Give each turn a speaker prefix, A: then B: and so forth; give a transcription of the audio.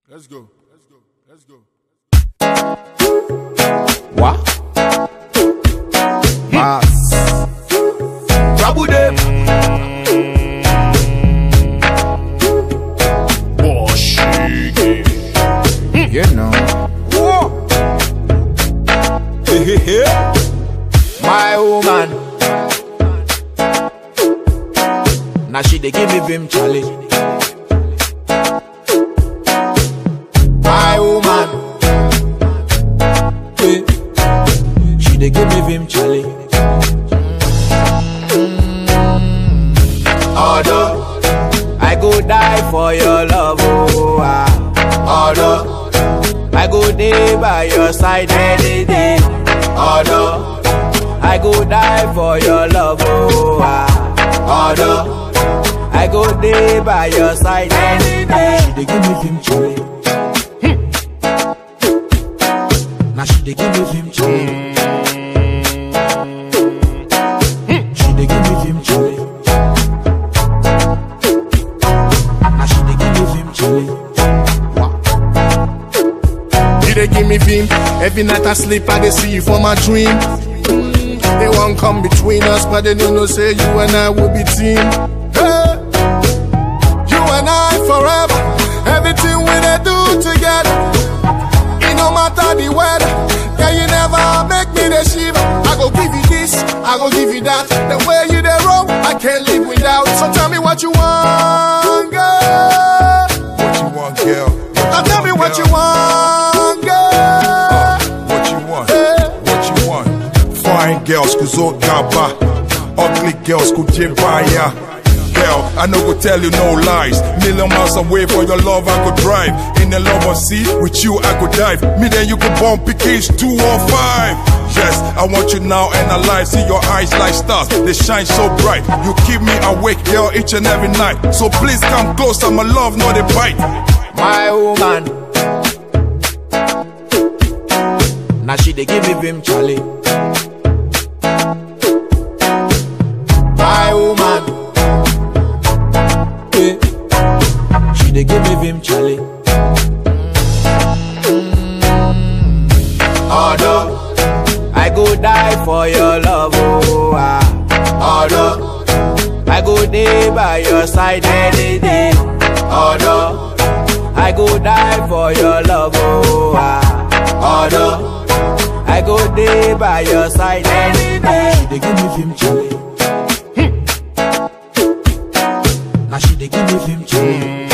A: Let's go. Let's go.
B: What? Mas. Trouble them. You know. Whoa. My woman. Now she dey give me vim challenge. My woman. She dey give me vim challenge. Although I go die for your love, oh although I go day by your side any day. Although I go die for your love, oh although I go day by your side any day. She dey give me vim challenge. Now she dey give me vim challenge. She dey give me vim challenge. Now she dey give me vim challenge.
A: They give me beam. Every night I sleep, I dey see you for my dream. They won't come between us, but they don't know say you and I will be team. Hey, you and I forever. Everything we they do together. It no matter the weather. Yeah, you never make me the shiver. I go give you this, I go give you that. The way you they roll, I can't live without. So tell me what you want, girl.
C: What you want, girl?
A: Now tell me what you want, girl.
C: What you want? What you want? Fine girls kuzo gaba, ugly girls kujibaya. Girl, I no go tell you no lies. Million miles away for your love I could drive. In the love of sea, with you I could dive. Me then you could bump PKs 215. Yes, I want you now and alive. See your eyes like stars, they shine so bright. You keep me awake, girl, each and every night. So please come closer, my love, not a bite.
B: My woman. Now she dey give me vim challenge. My woman. She dey give me vim challenge. Although I go die for your love, oh although I go day by your side any day. Although I go die for your love, oh although I go day by your side any day. She dey give me vim challenge. Now she dey give me vim challenge.